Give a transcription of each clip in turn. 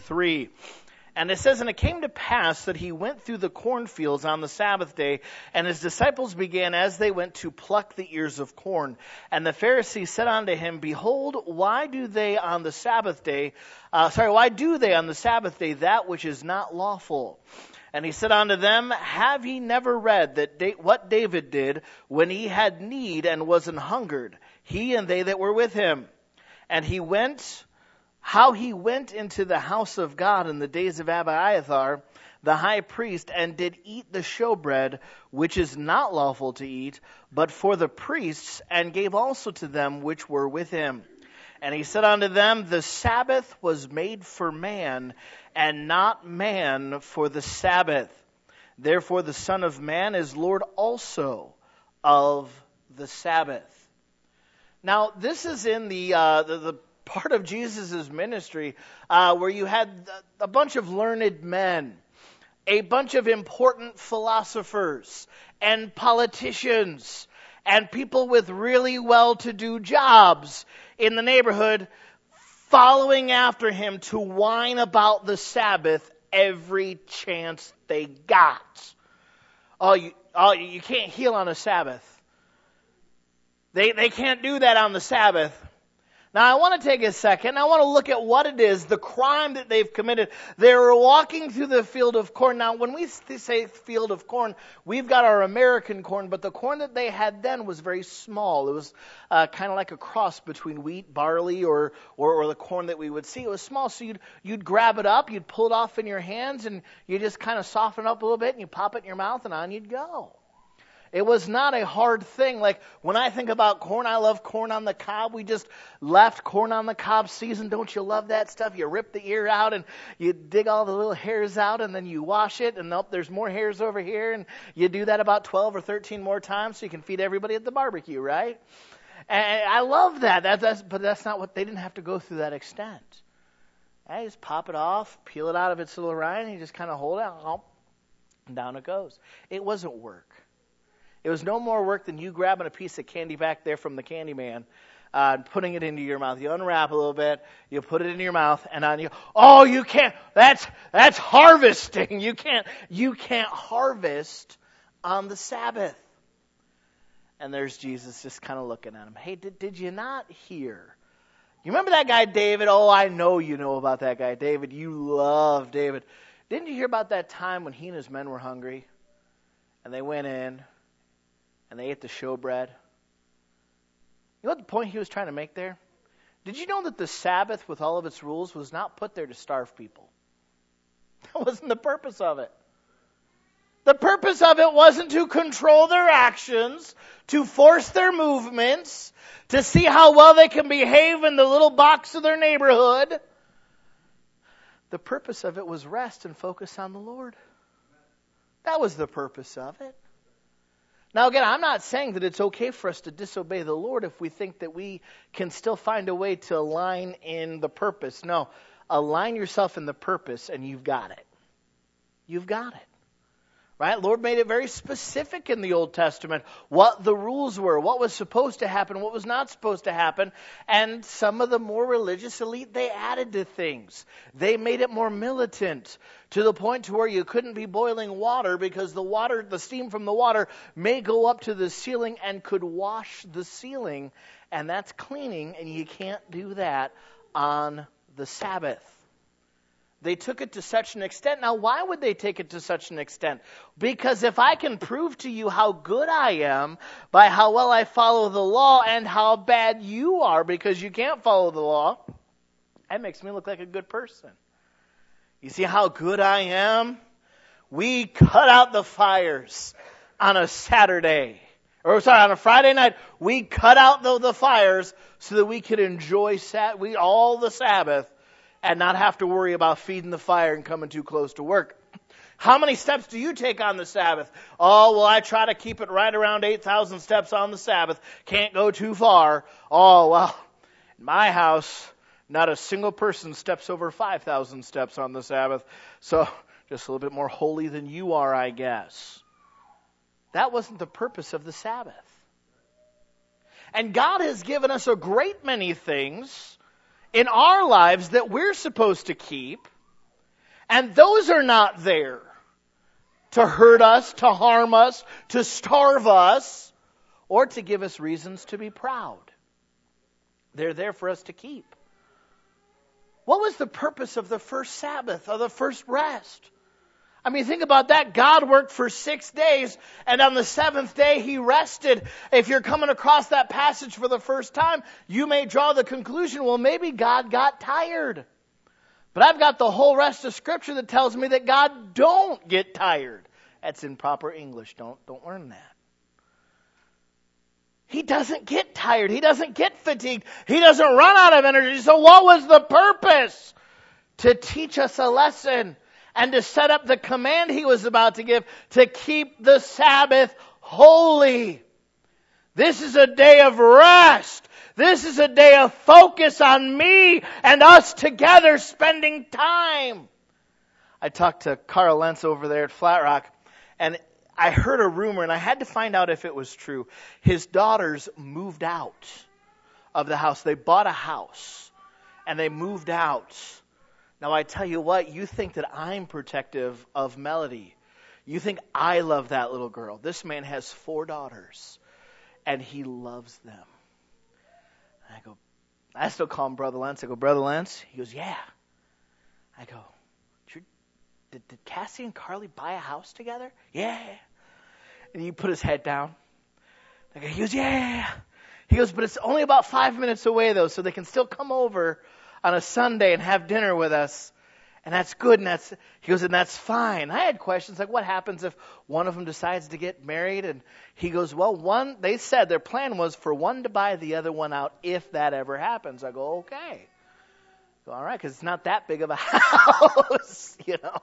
3. And it says, "And it came to pass that he went through the cornfields on the Sabbath day, and his disciples began as they went to pluck the ears of corn. And the Pharisees said unto him, Behold, why do they on the Sabbath day that which is not lawful? And he said unto them, Have ye never read that what David did when he had need and was an hungered, he and they that were with him? And how he went into the house of God in the days of Abiathar, the high priest, and did eat the showbread, which is not lawful to eat, but for the priests, and gave also to them which were with him. And he said unto them, The Sabbath was made for man, and not man for the Sabbath. Therefore the Son of Man is Lord also of the Sabbath." Now, this is in the part of Jesus' ministry where you had a bunch of learned men, a bunch of important philosophers and politicians and people with really well-to-do jobs in the neighborhood following after him to whine about the Sabbath every chance they got. You can't heal on a Sabbath. They can't do that on the Sabbath. Now, I want to take a second. I want to look at what it is, the crime that they've committed. They were walking through the field of corn. Now, when we say field of corn, we've got our American corn, but the corn that they had then was very small. It was kind of like a cross between wheat, barley, or the corn that we would see. It was small, so you'd grab it up, you'd pull it off in your hands, and you just kind of soften it up a little bit, and you pop it in your mouth, and on you'd go. It was not a hard thing. Like, when I think about corn, I love corn on the cob. We just left corn on the cob season. Don't you love that stuff? You rip the ear out and you dig all the little hairs out and then you wash it. And nope, there's more hairs over here. And you do that about 12 or 13 more times so you can feed everybody at the barbecue, right? And I love that. But that's not what, they didn't have to go through that extent. You just pop it off, peel it out of its little rind, and you just kind of hold it out. And down it goes. It wasn't work. It was no more work than you grabbing a piece of candy back there from the candy man and putting it into your mouth. You unwrap a little bit, you put it in your mouth, and on you. Oh, you can't. That's harvesting. You can't harvest on the Sabbath. And there's Jesus just kind of looking at him. Hey, did you not hear? You remember that guy David? Oh, I know you know about that guy David. You love David. Didn't you hear about that time when he and his men were hungry? And they went in. And they ate the showbread. You know what the point he was trying to make there? Did you know that the Sabbath, with all of its rules, was not put there to starve people? That wasn't the purpose of it. The purpose of it wasn't to control their actions, to force their movements, to see how well they can behave in the little box of their neighborhood. The purpose of it was rest and focus on the Lord. That was the purpose of it. Now, again, I'm not saying that it's okay for us to disobey the Lord if we think that we can still find a way to align in the purpose. No, align yourself in the purpose and you've got it. You've got it. Right? Lord made it very specific in the Old Testament what the rules were, what was supposed to happen, what was not supposed to happen. And some of the more religious elite, they added to things. They made it more militant to the point to where you couldn't be boiling water because the steam from the water may go up to the ceiling and could wash the ceiling. And that's cleaning, and you can't do that on the Sabbath. They took it to such an extent. Now, why would they take it to such an extent? Because if I can prove to you how good I am by how well I follow the law and how bad you are because you can't follow the law, that makes me look like a good person. You see how good I am? We cut out the fires on a Saturday. On a Friday night. We cut out the fires so that we could enjoy all the Sabbath and not have to worry about feeding the fire and coming too close to work. How many steps do you take on the Sabbath? Oh, well, I try to keep it right around 8,000 steps on the Sabbath. Can't go too far. Oh, well, in my house, not a single person steps over 5,000 steps on the Sabbath. So just a little bit more holy than you are, I guess. That wasn't the purpose of the Sabbath. And God has given us a great many things in our lives that we're supposed to keep, And those are not there to hurt us, to harm us, to starve us, or to give us reasons to be proud. They're there for us to keep. What was the purpose of the first Sabbath, or the first rest? I mean, think about that. God worked for 6 days, and on the seventh day He rested. If you're coming across that passage for the first time, you may draw the conclusion, well, maybe God got tired. But I've got the whole rest of Scripture that tells me that God don't get tired. That's in proper English. Don't learn that. He doesn't get tired. He doesn't get fatigued. He doesn't run out of energy. So what was the purpose? To teach us a lesson and to set up the command He was about to give to keep the Sabbath holy. This is a day of rest. This is a day of focus on me and us together spending time. I talked to Carl Lentz over there at Flat Rock, and I heard a rumor, and I had to find out if it was true. His daughters moved out of the house. They bought a house, and they moved out. Now, I tell you what, you think that I'm protective of Melody. You think I love that little girl. This man has 4 daughters, and he loves them. I still call him Brother Lentz. I go, Brother Lentz? He goes, yeah. I go, did Cassie and Carly buy a house together? Yeah. And he put his head down. He goes, yeah. He goes, but it's only about 5 minutes away, though, so they can still come over on a Sunday and have dinner with us. And that's good, and he goes, and that's fine. I had questions like, what happens if one of them decides to get married? And he goes, well, they said their plan was for one to buy the other one out if that ever happens. I go, okay. I go, all right, because it's not that big of a house, you know.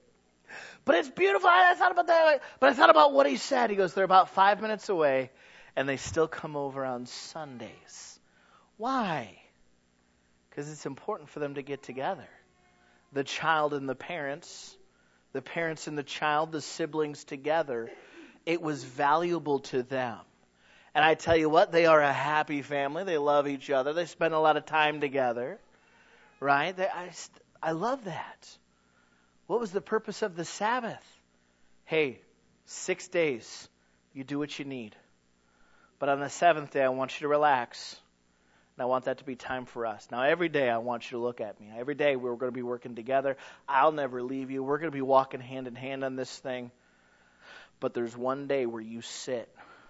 But it's beautiful. I thought about that. But I thought about what he said. He goes, they're about 5 minutes away, and they still come over on Sundays. Why? Because it's important for them to get together. The child and the parents and the child, the siblings together, it was valuable to them. And I tell you what, they are a happy family. They love each other. They spend a lot of time together, right? I love that. What was the purpose of the Sabbath? Hey, 6 days, you do what you need. But on the 7th day, I want you to relax. And I want that to be time for us. Now, every day I want you to look at me. Every day we're going to be working together. I'll never leave you. We're going to be walking hand in hand on this thing. But there's one day where you sit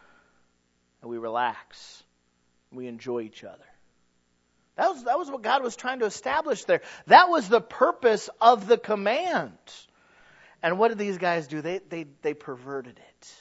and we relax. We enjoy each other. That was what God was trying to establish there. That was the purpose of the command. And what did these guys do? They perverted it.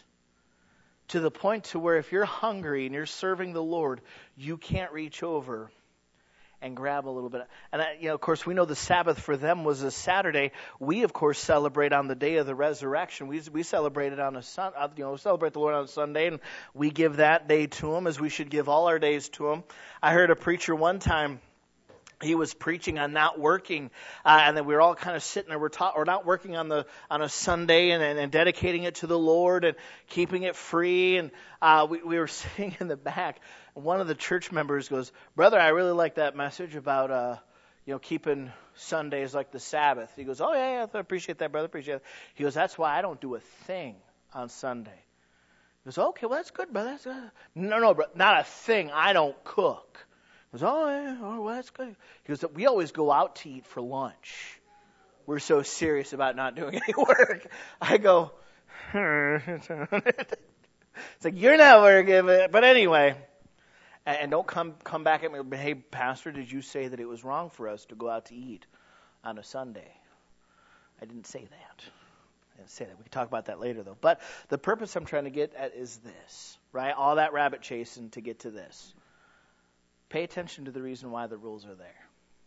To the point to where if you're hungry and you're serving the Lord, you can't reach over and grab a little bit. And of course, we know the Sabbath for them was a Saturday. We, of course, celebrate on the day of the resurrection. We celebrate it on celebrate the Lord on a Sunday, and we give that day to Him as we should give all our days to Him. I heard a preacher one time. He was preaching on not working, and then we were all kind of sitting there. We're not working on a Sunday and dedicating it to the Lord and keeping it free. And we were sitting in the back. And one of the church members goes, "Brother, I really like that message about keeping Sundays like the Sabbath." He goes, "Oh yeah, I appreciate that, brother. Appreciate it." He goes, "That's why I don't do a thing on Sunday." He goes, "Okay, well that's good, brother. That's good." No, bro, not a thing. I don't cook. He goes, "Oh, yeah, well, that's good." He goes, "We always go out to eat for lunch. We're so serious about not doing any work." I go, it's like, you're not working. But anyway, and don't come back at me, "Hey, Pastor, did you say that it was wrong for us to go out to eat on a Sunday?" I didn't say that. We can talk about that later, though. But the purpose I'm trying to get at is this, right? All that rabbit chasing to get to this. Pay attention to the reason why the rules are there.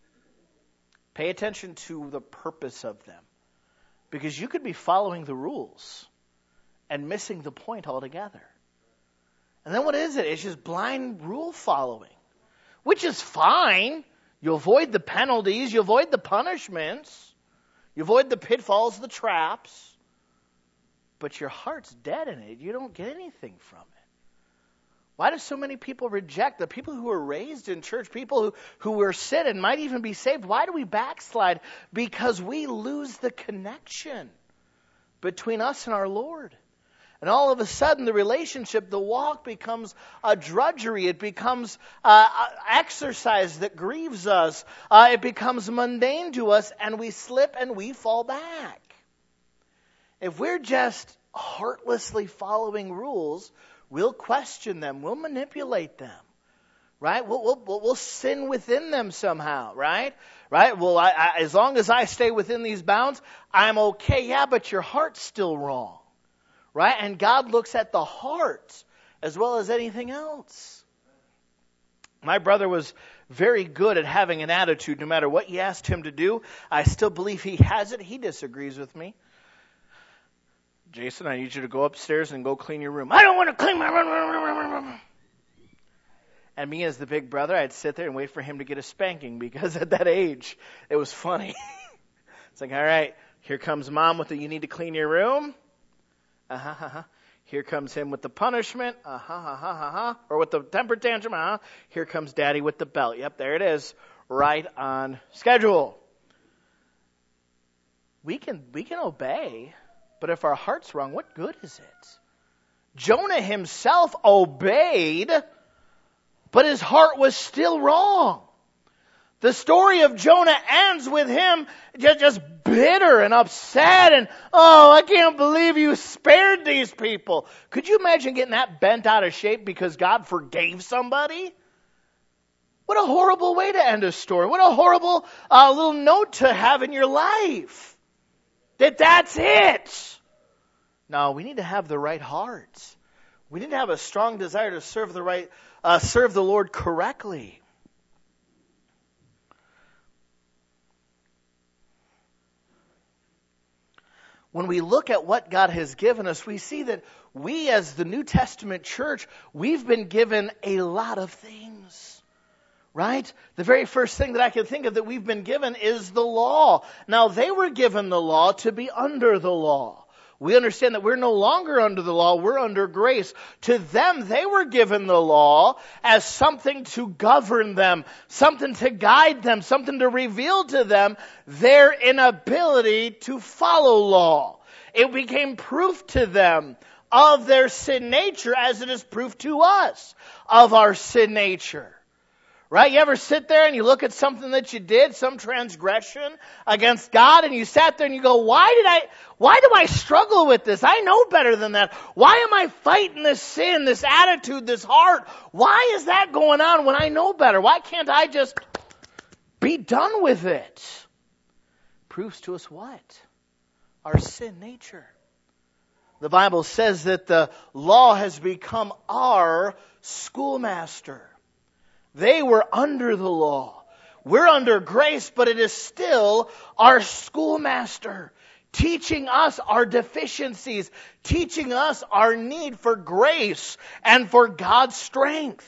Pay attention to the purpose of them. Because you could be following the rules and missing the point altogether. And then what is it? It's just blind rule following, which is fine. You avoid the penalties. You avoid the punishments. You avoid the pitfalls, the traps. But your heart's dead in it. You don't get anything from it. Why do so many people reject the people who were raised in church, people who were sit and might even be saved? Why do we backslide? Because we lose the connection between us and our Lord. And all of a sudden, the relationship, the walk becomes a drudgery. It becomes exercise that grieves us. It becomes mundane to us, and we slip and we fall back. If we're just heartlessly following rules, we'll question them. We'll manipulate them, right? We'll sin within them somehow, right? Right? Well, as long as I stay within these bounds, I'm okay. Yeah, but your heart's still wrong, right? And God looks at the heart as well as anything else. My brother was very good at having an attitude. No matter what you asked him to do, I still believe he has it. He disagrees with me. Jason, I need you to go upstairs and go clean your room. I don't want to clean my room. And me as the big brother, I'd sit there and wait for him to get a spanking, because at that age, it was funny. It's like, all right, here comes mom with the you need to clean your room. Here comes him with the punishment. Or with the temper tantrum. Here comes daddy with the belt. Yep, there it is. Right on schedule. We can obey. But if our heart's wrong, what good is it? Jonah himself obeyed, but his heart was still wrong. The story of Jonah ends with him just bitter and upset and, oh, I can't believe you spared these people. Could you imagine getting that bent out of shape because God forgave somebody? What a horrible way to end a story. What a horrible little note to have in your life. That's it. No, we need to have the right heart. We need to have a strong desire to serve the Lord correctly. When we look at what God has given us, we see that we as the New Testament church, we've been given a lot of things. Right? The very first thing that I can think of that we've been given is the law. Now, they were given the law to be under the law. We understand that we're no longer under the law, we're under grace. To them, they were given the law as something to govern them, something to guide them, something to reveal to them their inability to follow law. It became proof to them of their sin nature, as it is proof to us of our sin nature. Right? You ever sit there and you look at something that you did, some transgression against God, and you sat there and you go, why do I struggle with this? I know better than that. Why am I fighting this sin, this attitude, this heart? Why is that going on when I know better? Why can't I just be done with it? Proves to us what? Our sin nature. The Bible says that the law has become our schoolmaster. They were under the law. We're under grace, but it is still our schoolmaster, teaching us our deficiencies, teaching us our need for grace and for God's strength.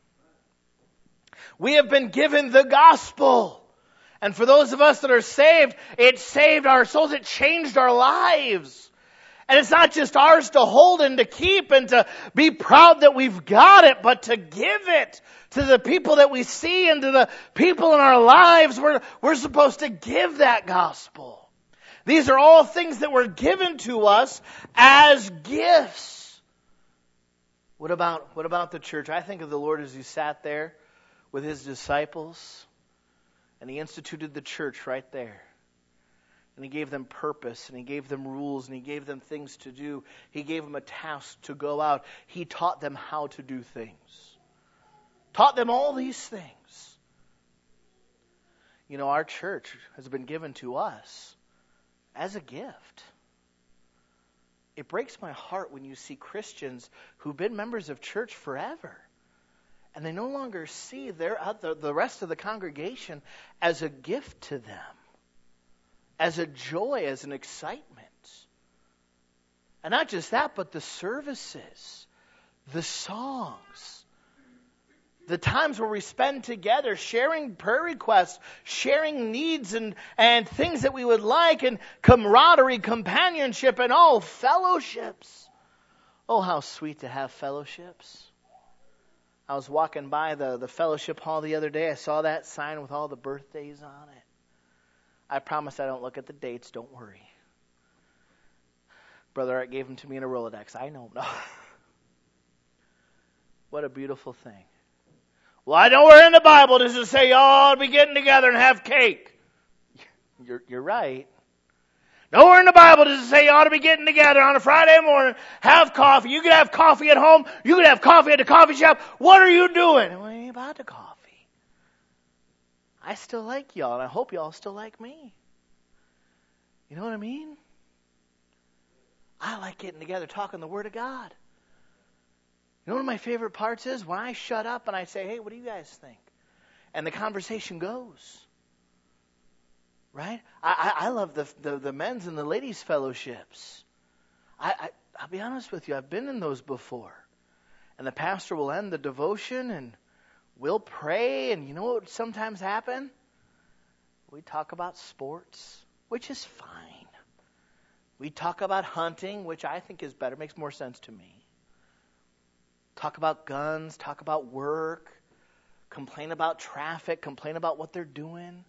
We have been given the gospel. And for those of us that are saved, it saved our souls. It changed our lives. And it's not just ours to hold and to keep and to be proud that we've got it, but to give it to the people that we see and to the people in our lives. We're supposed to give that gospel. These are all things that were given to us as gifts. What about the church? I think of the Lord as He sat there with His disciples and He instituted the church right there. And He gave them purpose, and He gave them rules, and He gave them things to do. He gave them a task to go out. He taught them how to do things. Taught them all these things. You know, our church has been given to us as a gift. It breaks my heart when you see Christians who've been members of church forever, and they no longer see the rest of the congregation as a gift to them, as a joy, as an excitement. And not just that, but the services, the songs, the times where we spend together sharing prayer requests, sharing needs and things that we would like, and camaraderie, companionship, and fellowships. Oh, how sweet to have fellowships. I was walking by the fellowship hall the other day. I saw that sign with all the birthdays on it. I promise I don't look at the dates. Don't worry. Brother Art gave them to me in a Rolodex. I know. No. What a beautiful thing. Well, I know where in the Bible does it say y'all ought to be getting together and have cake. You're right. Nowhere in the Bible does it say you ought to be getting together on a Friday morning, have coffee. You could have coffee at home. You could have coffee at the coffee shop. What are you doing? Well, it ain't about the coffee. I still like y'all, and I hope y'all still like me. You know what I mean? I like getting together, talking the Word of God. You know one of my favorite parts is when I shut up and I say, hey, what do you guys think? And the conversation goes. Right? I love the men's and the ladies' fellowships. I'll be honest with you, I've been in those before. And the pastor will end the devotion and we'll pray, and you know what would sometimes happen? We talk about sports, which is fine. We talk about hunting, which I think is better, makes more sense to me. Talk about guns, talk about work, complain about traffic, complain about what they're doing.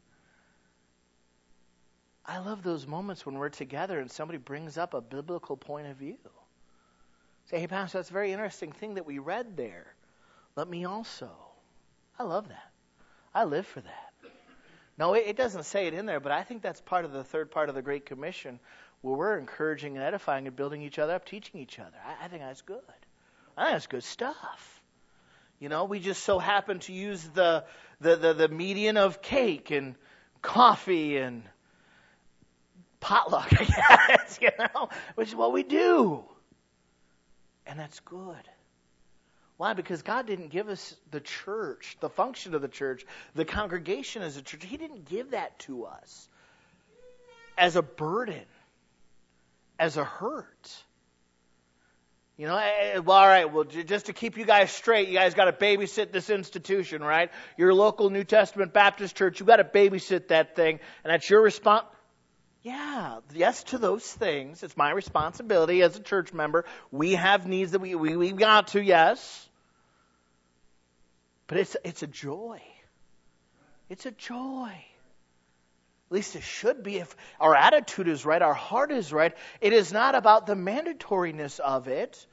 I love those moments when we're together and somebody brings up a biblical point of view. Say, hey, Pastor, that's a very interesting thing that we read there. Let me also. I love that. I live for that. No, it doesn't say it in there, but I think that's part of the third part of the Great Commission, where we're encouraging and edifying and building each other up, teaching each other. I think that's good. I think that's good stuff. You know, we just so happen to use the median of cake and coffee and potluck, I guess, you know, which is what we do. And that's good. Why? Because God didn't give us the church, the function of the church, the congregation as a church. He didn't give that to us as a burden, as a hurt. You know, well, all right, well, just to keep you guys straight, you guys got to babysit this institution, right? Your local New Testament Baptist church, you got to babysit that thing, and that's your response. Yeah, yes to those things. It's my responsibility as a church member. We have needs that we got to, yes. But it's a joy. It's a joy. At least it should be if our attitude is right, our heart is right. It is not about the mandatoriness of it.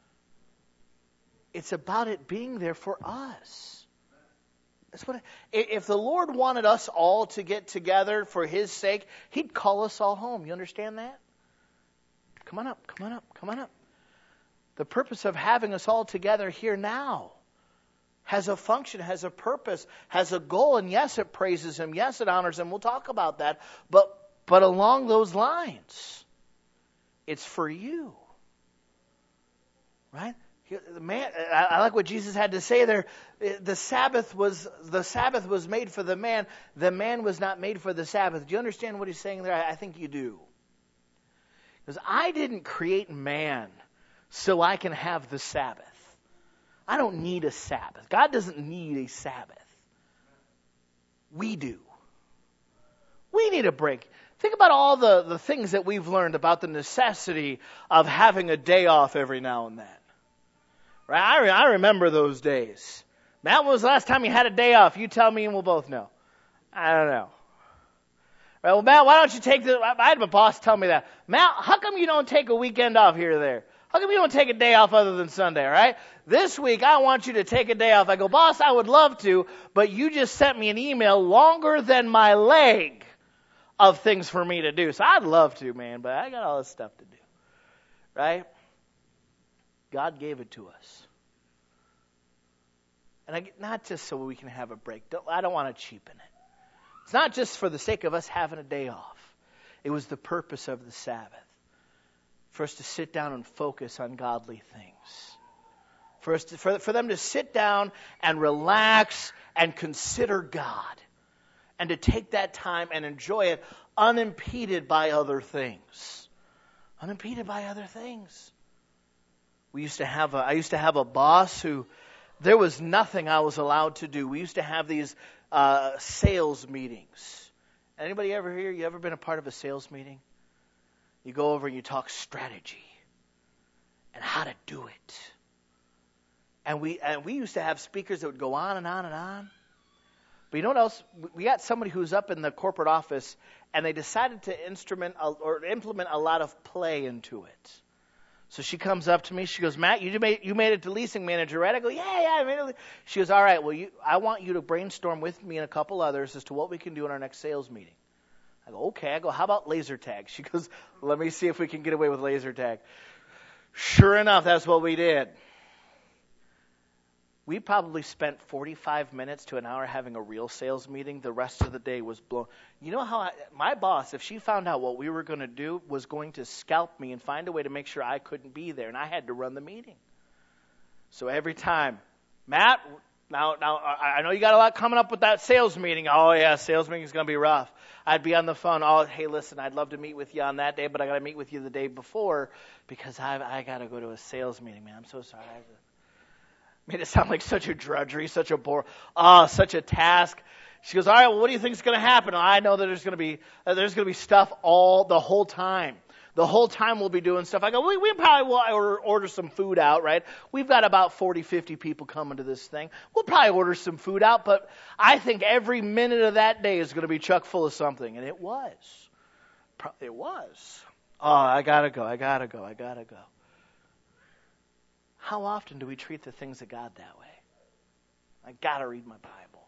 It's about it being there for us. That's what. If the Lord wanted us all to get together for His sake, He'd call us all home. You understand that? Come on up, come on up, come on up. The purpose of having us all together here now has a function, has a purpose, has a goal, and yes, it praises Him, yes, it honors Him. We'll talk about that. But along those lines, it's for you. Right? I like what Jesus had to say there. The Sabbath was made for the man. The man was not made for the Sabbath. Do you understand what He's saying there? I think you do. Because I didn't create man so I can have the Sabbath. I don't need a Sabbath. God doesn't need a Sabbath. We do. We need a break. Think about all the things that we've learned about the necessity of having a day off every now and then. Right? I remember those days. Matt, when was the last time you had a day off? You tell me and we'll both know. I don't know. Right, well, Matt, why don't you take I had my boss tell me that. Matt, how come you don't take a weekend off here or there? How come you don't take a day off other than Sunday, all right? This week, I want you to take a day off. I go, boss, I would love to, but you just sent me an email longer than my leg of things for me to do. So I'd love to, man, but I got all this stuff to do, right? God gave it to us. And not just so we can have a break. I don't want to cheapen it. It's not just for the sake of us having a day off. It was the purpose of the Sabbath. For us to sit down and focus on godly things. For them to sit down and relax and consider God. And to take that time and enjoy it unimpeded by other things. Unimpeded by other things. I used to have a boss who, there was nothing I was allowed to do. We used to have these sales meetings. Anybody ever here? You ever been a part of a sales meeting? You go over and you talk strategy and how to do it. And we used to have speakers that would go on and on and on. But you know what else? We got somebody who's up in the corporate office, and they decided to implement a lot of play into it. So she comes up to me. She goes, Matt, you made it to leasing manager, right? I go, yeah, I made it. She goes, all right, well, I want you to brainstorm with me and a couple others as to what we can do in our next sales meeting. I go, okay. I go, how about laser tag? She goes, let me see if we can get away with laser tag. Sure enough, that's what we did. We probably spent 45 minutes to an hour having a real sales meeting. The rest of the day was blown. You know how my boss, if she found out what we were going to do, was going to scalp me and find a way to make sure I couldn't be there, and I had to run the meeting. So every time, Matt, now I know you got a lot coming up with that sales meeting. Oh, yeah, sales meeting is going to be rough. I'd be on the phone. Oh, hey, listen, I'd love to meet with you on that day, but I got to meet with you the day before because I got to go to a sales meeting, man. I'm so sorry. Made it sound like such a drudgery, such a bore, such a task. She goes, all right, well, what do you think is going to happen? I know that there's going to be stuff the whole time. The whole time we'll be doing stuff. I go, we probably will order some food out, right? We've got about 40, 50 people coming to this thing. We'll probably order some food out, but I think every minute of that day is going to be chock full of something. And it was. It was. Oh, I got to go. How often do we treat the things of God that way? I got to read my Bible.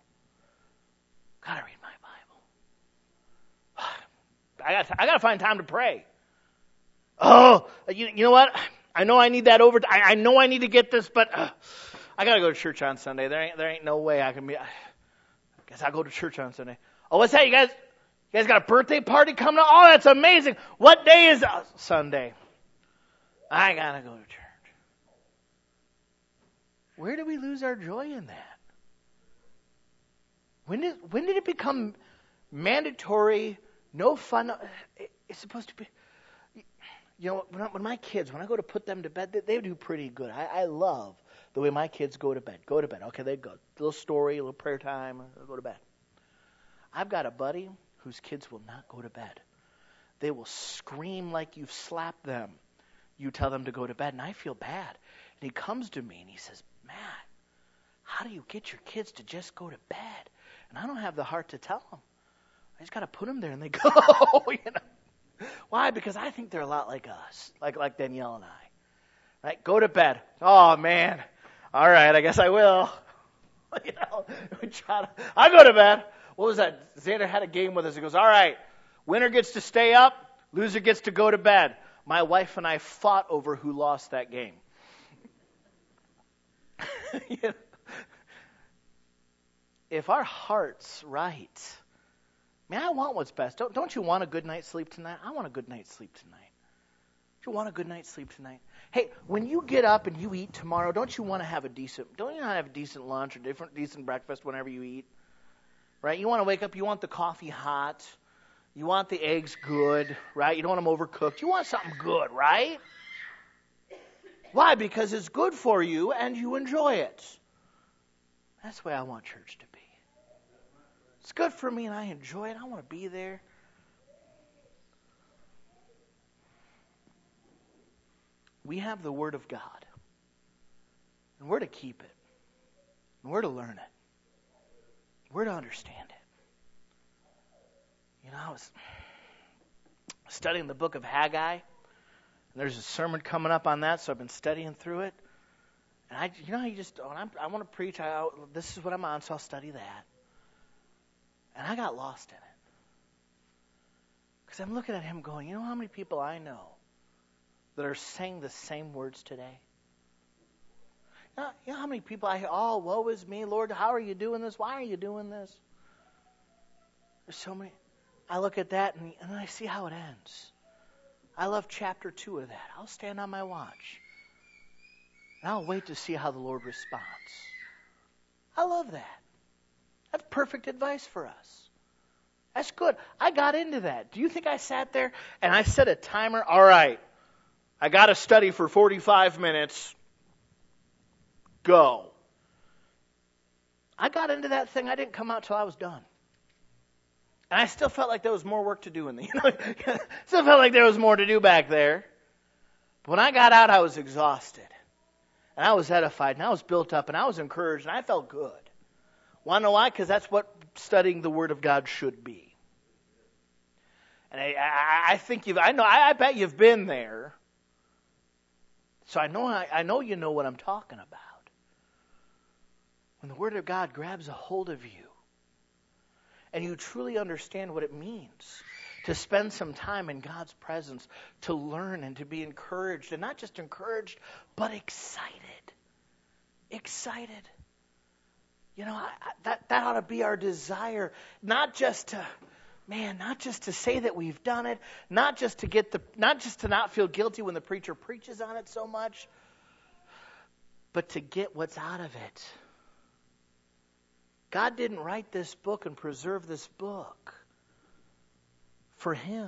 I got to find time to pray. Oh, you know what? I know I need that I know I need to get this, but I got to go to church on Sunday. There ain't no way I can be. I guess I'll go to church on Sunday. Oh, what's that? You guys got a birthday party coming up? Oh, that's amazing. What day is Sunday? I got to go to church. Where do we lose our joy in that? When did it become mandatory, no fun? It's supposed to be, you know, when my kids, when I go to put them to bed, they do pretty good. I love the way my kids go to bed. Go to bed. Okay, they go. A little story, a little prayer time, go to bed. I've got a buddy whose kids will not go to bed. They will scream like you've slapped them. You tell them to go to bed, and I feel bad. And he comes to me and he says, Matt, how do you get your kids to just go to bed? And I don't have the heart to tell them. I just got to put them there and they go, you know. Why? Because I think they're a lot like us, like Danielle and I. Right? Go to bed. Oh, man. All right, I guess I will. You know, I'll go to bed. What was that? Xander had a game with us. He goes, all right, winner gets to stay up, loser gets to go to bed. My wife and I fought over who lost that game. You know, if our heart's right, man, I want what's best. Don't you want a good night's sleep tonight? I want a good night's sleep tonight. Do you want a good night's sleep tonight? Hey, when you get up and you eat tomorrow, don't you want to have a decent lunch or decent breakfast whenever you eat? Right? You want to wake up, you want the coffee hot. You want the eggs good, right? You don't want them overcooked. You want something good, right? Why? Because it's good for you and you enjoy it. That's the way I want church to be. It's good for me and I enjoy it. I want to be there. We have the Word of God. And we're to keep it. And we're to learn it. We're to understand it. You know, I was studying the book of Haggai. And there's a sermon coming up on that, so I've been studying through it. And I want to preach. This is what I'm on, so I'll study that. And I got lost in it. Because I'm looking at him going, you know how many people I know that are saying the same words today? You know how many people I hear, oh, woe is me, Lord, how are you doing this? Why are you doing this? There's so many. I look at that and I see how it ends. I love chapter 2 of that. I'll stand on my watch. And I'll wait to see how the Lord responds. I love that. That's perfect advice for us. That's good. I got into that. Do you think I sat there and I set a timer? All right. I got to study for 45 minutes. Go. I got into that thing. I didn't come out till I was done. And I still felt like there was more work to do still felt like there was more to do back there. But when I got out, I was exhausted. And I was edified, and I was built up, and I was encouraged, and I felt good. Want to know why? Because that's what studying the Word of God should be. And I think I bet you've been there. So I know you know what I'm talking about. When the Word of God grabs a hold of you, and you truly understand what it means to spend some time in God's presence, to learn and to be encouraged, and not just encouraged, but excited. Excited. That ought to be our desire, not just to say that we've done it, not just to not feel guilty when the preacher preaches on it so much, but to get what's out of it. God didn't write this book and preserve this book for him.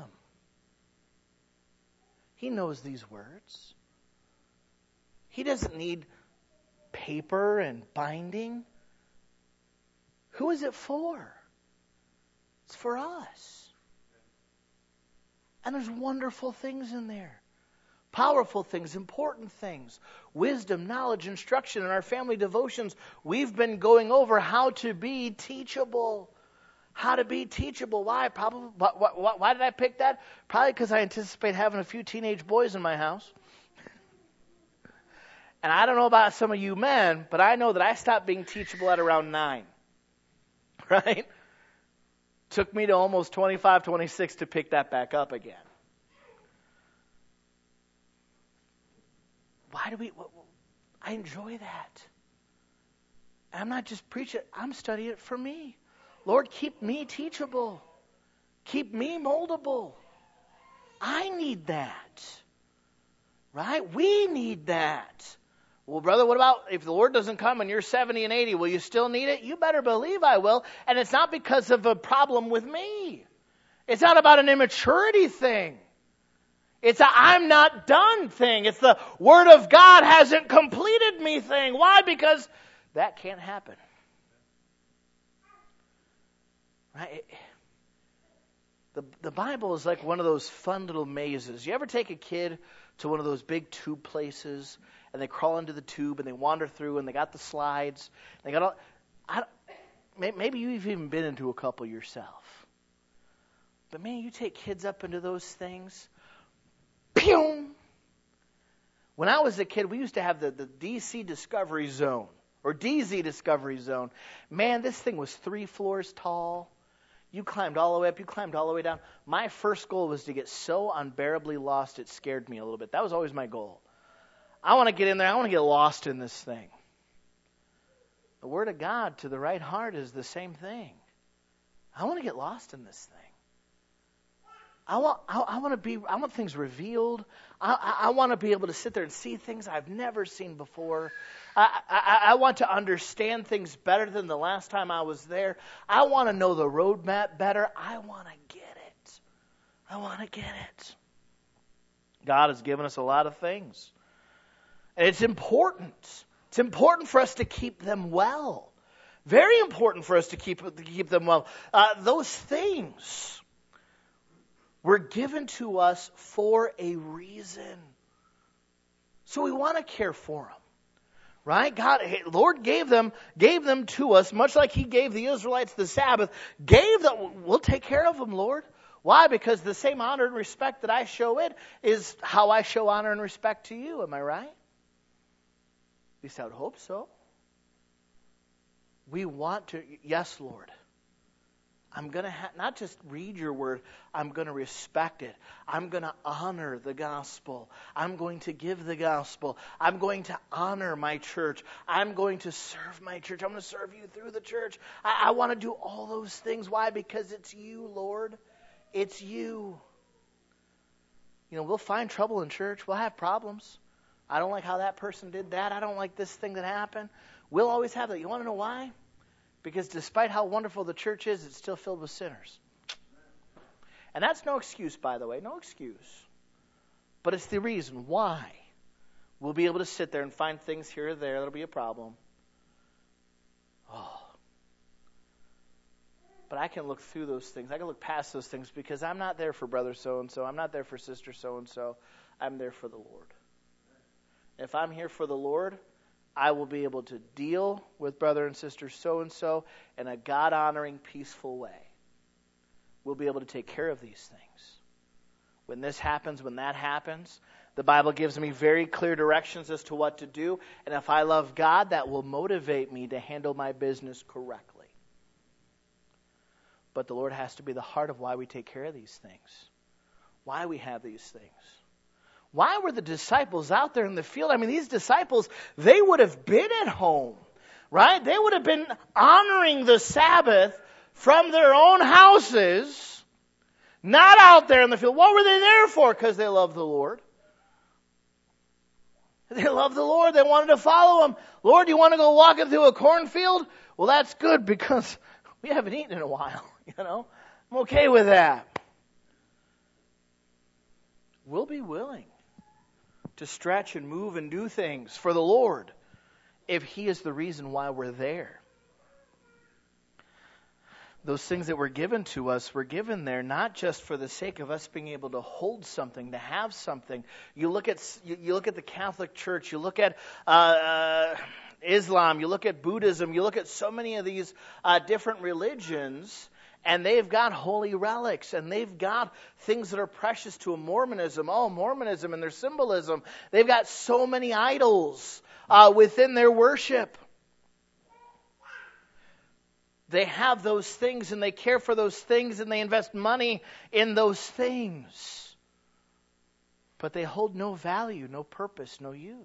He knows these words. He doesn't need paper and binding. Who is it for? It's for us. And there's wonderful things in there. Powerful things, important things, wisdom, knowledge, instruction. In our family devotions, we've been going over how to be teachable. How to be teachable. Why? Why did I pick that? Probably because I anticipate having a few teenage boys in my house. And I don't know about some of you men, but I know that I stopped being teachable at around 9. Right? Took me to almost 25, 26 to pick that back up again. I enjoy that. I'm not just preaching, I'm studying it for me. Lord, keep me teachable. Keep me moldable. I need that. Right? We need that. Well, brother, what about if the Lord doesn't come and you're 70 and 80? Will you still need it? You better believe I will. And it's not because of a problem with me. It's not about an immaturity thing. It's a I'm not done thing. It's the Word of God hasn't completed me thing. Why? Because that can't happen. Right? The Bible is like one of those fun little mazes. You ever take a kid to one of those big tube places and they crawl into the tube and they wander through and they got the slides. They got all. Maybe you've even been into a couple yourself. But man, you take kids up into those things. Pew! When I was a kid, we used to have the DC Discovery Zone, or DZ Discovery Zone. Man, this thing was 3 floors tall. You climbed all the way up, you climbed all the way down. My first goal was to get so unbearably lost it scared me a little bit. That was always my goal. I want to get in there, I want to get lost in this thing. The Word of God to the right heart is the same thing. I want to get lost in this thing. I want things revealed. I want to be able to sit there and see things I've never seen before. I want to understand things better than the last time I was there. I want to know the roadmap better. I want to get it. I want to get it. God has given us a lot of things. And it's important. It's important for us to keep them well. Very important for us to keep them well. Those things were given to us for a reason. So we want to care for them. Right? Lord gave them to us, much like He gave the Israelites the Sabbath. We'll take care of them, Lord. Why? Because the same honor and respect that I show it is how I show honor and respect to you. Am I right? At least I would hope so. We want to, yes, Lord. I'm going to not just read your word, I'm going to respect it. I'm going to honor the gospel. I'm going to give the gospel. I'm going to honor my church. I'm going to serve my church. I'm going to serve you through the church. I want to do all those things. Why? Because it's you, Lord. It's you. We'll find trouble in church. We'll have problems. I don't like how that person did that. I don't like this thing that happened. We'll always have that. You want to know why? Because despite how wonderful the church is, it's still filled with sinners. And that's no excuse, by the way. No excuse. But it's the reason why we'll be able to sit there and find things here or there that'll be a problem. Oh. But I can look through those things. I can look past those things because I'm not there for brother so-and-so. I'm not there for sister so-and-so. I'm there for the Lord. If I'm here for the Lord, I will be able to deal with brother and sister so-and-so in a God-honoring, peaceful way. We'll be able to take care of these things. When this happens, when that happens, the Bible gives me very clear directions as to what to do. And if I love God, that will motivate me to handle my business correctly. But the Lord has to be the heart of why we take care of these things. Why we have these things. Why were the disciples out there in the field? I mean, these disciples, they would have been at home, right? They would have been honoring the Sabbath from their own houses, not out there in the field. What were they there for? Because they loved the Lord. They loved the Lord. They wanted to follow Him. Lord, you want to go walking through a cornfield? Well, that's good because we haven't eaten in a while, I'm okay with that. We'll be willing to stretch and move and do things for the Lord if He is the reason why we're there. Those things that were given to us were given there not just for the sake of us being able to hold something, to have something. You look at the Catholic Church, you look at Islam, you look at Buddhism, you look at so many of these different religions, and they've got holy relics, and they've got things that are precious to Mormonism. Oh, Mormonism and their symbolism. They've got so many idols within their worship. They have those things, and they care for those things, and they invest money in those things. But they hold no value, no purpose, no use.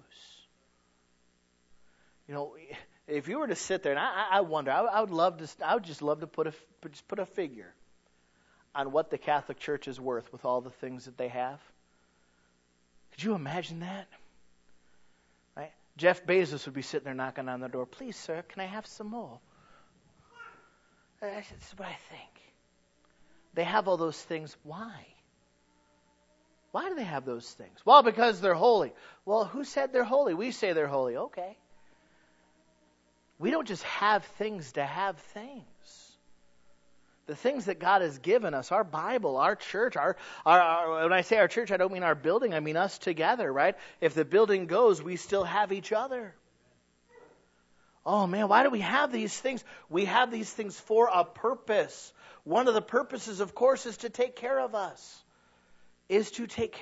If you were to sit there, and I wonder, I would just love to put a figure on what the Catholic Church is worth with all the things that they have. Could you imagine that? Right? Jeff Bezos would be sitting there knocking on the door. Please, sir, can I have some more? That's what I think. They have all those things. Why? Why do they have those things? Well, because they're holy. Well, who said they're holy? We say they're holy. Okay. We don't just have things to have things. The things that God has given us, our Bible, our church, our when I say our church, I don't mean our building, I mean us together, right? If the building goes, we still have each other. Oh man, why do we have these things? We have these things for a purpose. One of the purposes, of course, is to take care of us. It's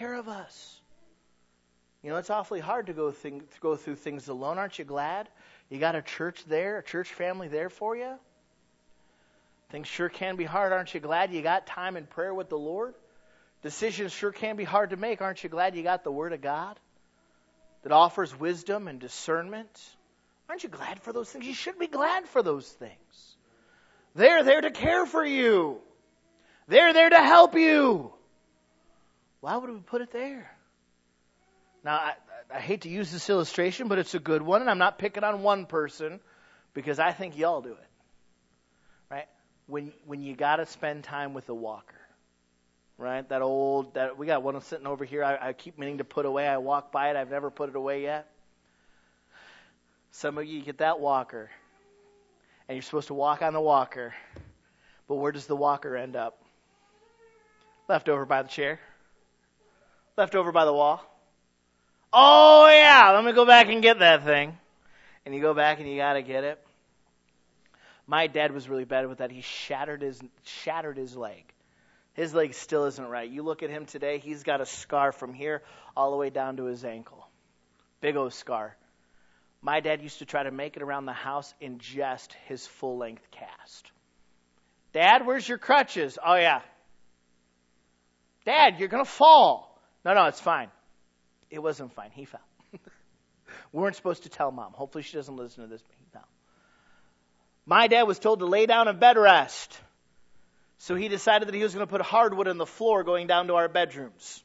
awfully hard to go through things alone. Aren't you glad? You got a church there, a church family there for you? Things sure can be hard. Aren't you glad you got time in prayer with the Lord? Decisions sure can be hard to make. Aren't you glad you got the Word of God that offers wisdom and discernment? Aren't you glad for those things? You should be glad for those things. They're there to care for you. They're there to help you. Why would we put it there? Now, I hate to use this illustration, but it's a good one, and I'm not picking on one person because I think y'all do it. Right? When you got to spend time with a walker. Right? We got one sitting over here I keep meaning to put away. I walk by it. I've never put it away yet. Some of you get that walker, and you're supposed to walk on the walker, but where does the walker end up? Left over by the chair. Left over by the wall. Oh yeah, let me go back and get that thing. And you go back and you got to get it. My dad was really bad with that. He shattered his leg. His leg still isn't right. You look at him today, he's got a scar from here all the way down to his ankle. Big old scar. My dad used to try to make it around the house in just his full-length cast. Dad, where's your crutches? Oh, yeah. Dad, you're going to fall. No, it's fine. It wasn't fine. He fell. We weren't supposed to tell Mom. Hopefully she doesn't listen to this, but he fell. My dad was told to lay down and bed rest. So he decided that he was going to put hardwood on the floor going down to our bedrooms.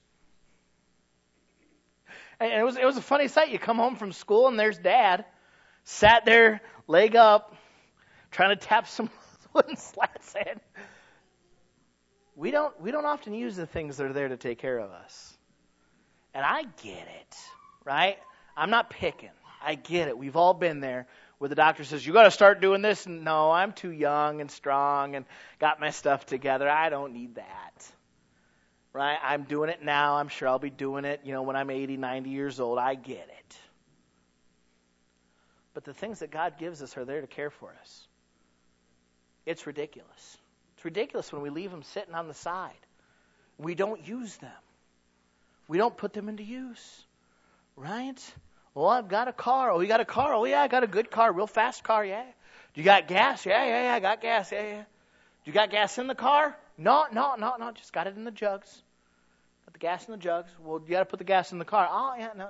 And it was a funny sight. You come home from school and there's Dad, sat there, leg up, trying to tap some wooden slats in. We don't often use the things that are there to take care of us. And I get it, right? I'm not picking. I get it. We've all been there where the doctor says, you got to start doing this. And no, I'm too young and strong and got my stuff together. I don't need that. Right? I'm doing it now. I'm sure I'll be doing it, when I'm 80, 90 years old. I get it. But the things that God gives us are there to care for us. It's ridiculous. It's ridiculous when we leave them sitting on the side. We don't use them. We don't put them into use. Right? Well, I've got a car. Oh, you got a car? Oh, yeah, I got a good car. Real fast car, yeah. You got gas? Yeah, I got gas. Yeah. You got gas in the car? No. Just got it in the jugs. Got the gas in the jugs. Well, you got to put the gas in the car. Oh, yeah, no.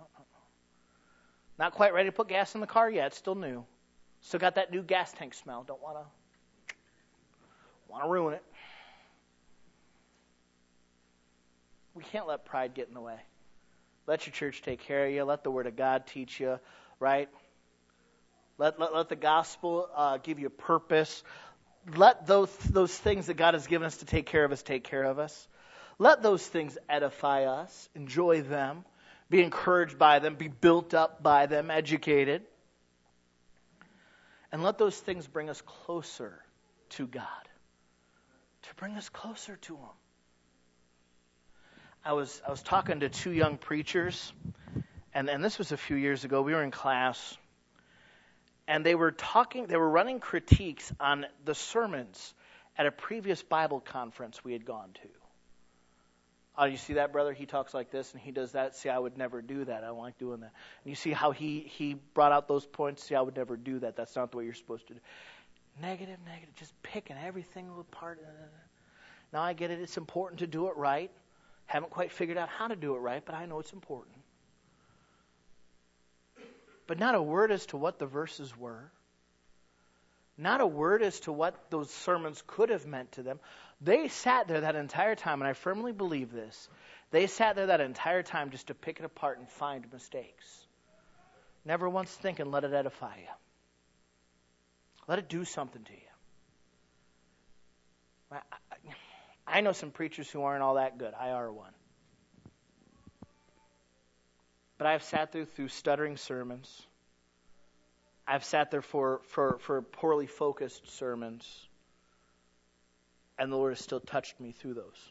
Not quite ready to put gas in the car yet. It's still new. Still got that new gas tank smell. Don't want to ruin it. We can't let pride get in the way. Let your church take care of you. Let the Word of God teach you, right? Let the gospel give you purpose. Let those things that God has given us to take care of us take care of us. Let those things edify us. Enjoy them. Be encouraged by them. Be built up by them. Educated. And let those things bring us closer to God. To bring us closer to Him. I was talking to two young preachers, and this was a few years ago. We were in class, and they were running critiques on the sermons at a previous Bible conference we had gone to. Oh, you see that, brother? He talks like this, and he does that. See, I would never do that. I don't like doing that. And you see how he brought out those points? See, I would never do that. That's not the way you're supposed to do. Negative, just picking everything apart. Now I get it. It's important to do it right. Haven't quite figured out how to do it right, but I know it's important. But not a word as to what the verses were. Not a word as to what those sermons could have meant to them. They sat there that entire time, and I firmly believe this. They sat there that entire time just to pick it apart and find mistakes. Never once thinking, let it edify you. Let it do something to you. I know some preachers who aren't all that good. I are one. But I've sat there through stuttering sermons. I've sat there for poorly focused sermons. And the Lord has still touched me through those.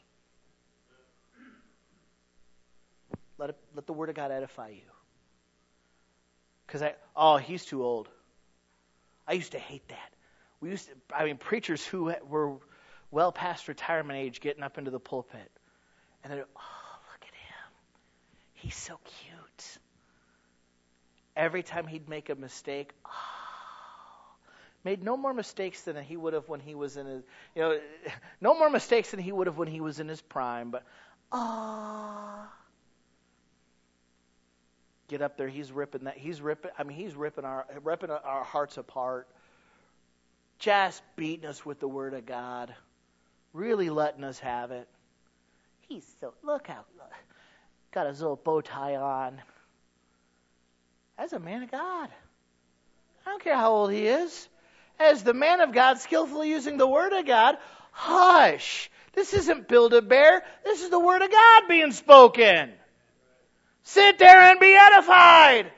Let the Word of God edify you. Because he's too old. I used to hate that. Preachers who were well past retirement age getting up into the pulpit. And they're, look at him. He's so cute. Every time he'd make a mistake, made no more mistakes than he would have when he was in his, no more mistakes than he would have when he was in his prime. But, get up there. He's ripping that. He's ripping our hearts apart. Just beating us with the Word of God. Really letting us have it. Look how, got his little bow tie on. As a man of God. I don't care how old he is. As the man of God skillfully using the Word of God, hush. This isn't Build-A-Bear. This is the Word of God being spoken. Sit there and be edified.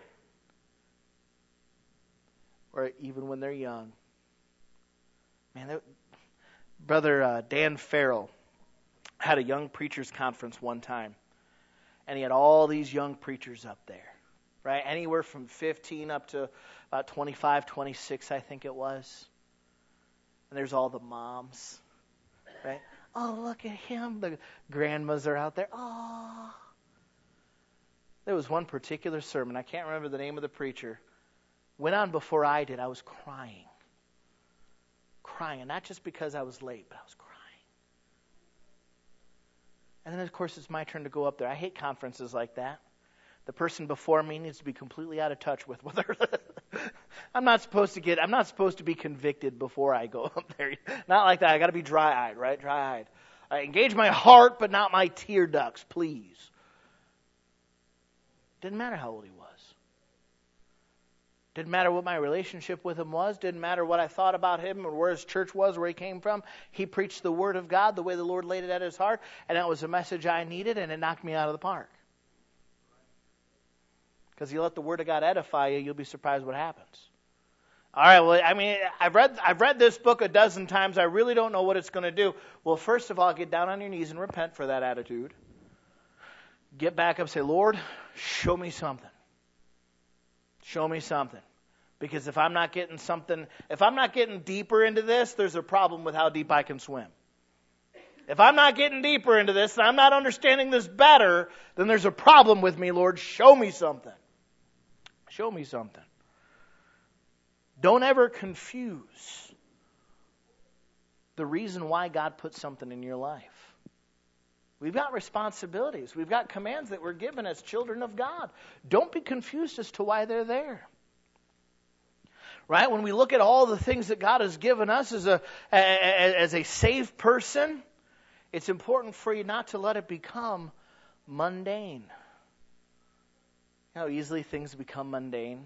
Or even when they're young. Man, Brother Dan Farrell had a young preachers conference one time. And he had all these young preachers up there. Right? Anywhere from 15 up to about 25, 26, I think it was. And there's all the moms. Right? Oh, look at him. The grandmas are out there. Oh. There was one particular sermon. I can't remember the name of the preacher. Went on before I did. I was crying. And not just because I was late, but I was crying. And then, of course, it's my turn to go up there. I hate conferences like that. The person before me needs to be completely out of touch with whether I'm not supposed to be convicted before I go up there. Not like that. I got to be dry-eyed, right? Dry-eyed. I engage my heart, but not my tear ducts, please. Didn't matter how old he was. Didn't matter what my relationship with him was. Didn't matter what I thought about him or where his church was, where he came from. He preached the Word of God the way the Lord laid it at his heart, and that was a message I needed, and it knocked me out of the park. Because you let the Word of God edify you, you'll be surprised what happens. All right, well, I've read this book a dozen times. I really don't know what it's going to do. Well, first of all, get down on your knees and repent for that attitude. Get back up and say, Lord, show me something. Show me something. Because if I'm not getting deeper into this, there's a problem with how deep I can swim. If I'm not getting deeper into this, and I'm not understanding this better, then there's a problem with me, Lord. Show me something. Show me something. Don't ever confuse the reason why God put something in your life. We've got responsibilities. We've got commands that we're given as children of God. Don't be confused as to why they're there. Right? When we look at all the things that God has given us as a saved person, it's important for you not to let it become mundane. You know how easily things become mundane?